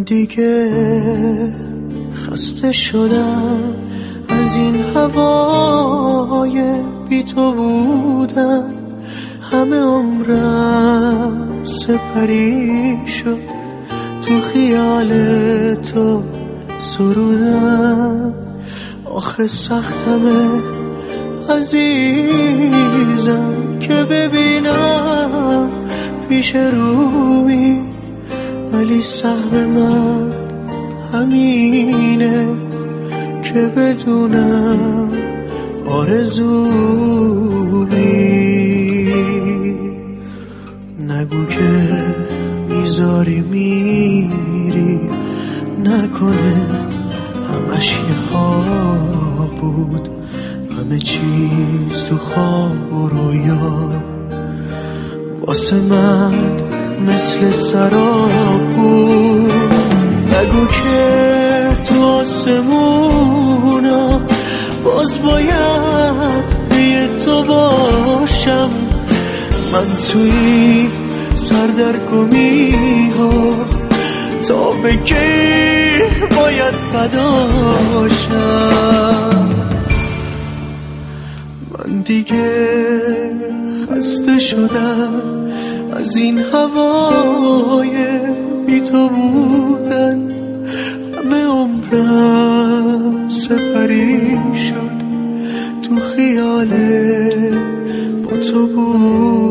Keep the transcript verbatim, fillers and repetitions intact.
دیگه خسته شدم از این هوای بی تو بودن. همه عمرم سپری شد تو خیال تو سرودن. آخه سختمه عزیزم که ببینم پیش رومی، ولی سهم من همینه که بدونم آرزومی. نگو که میذاری میری، نکنه همش یه خواب بود، همه چیز تو خواب و رویا واسه من مثل سراب بود. نگو که تو آسمونا باز باید بی تو باشم. من توی سردرگمی ها تا به کی باید فداشم. من دیگه خسته شدم از این هوای بی تو بودن. همه عمرم سپری شد تو خیال با تو بود.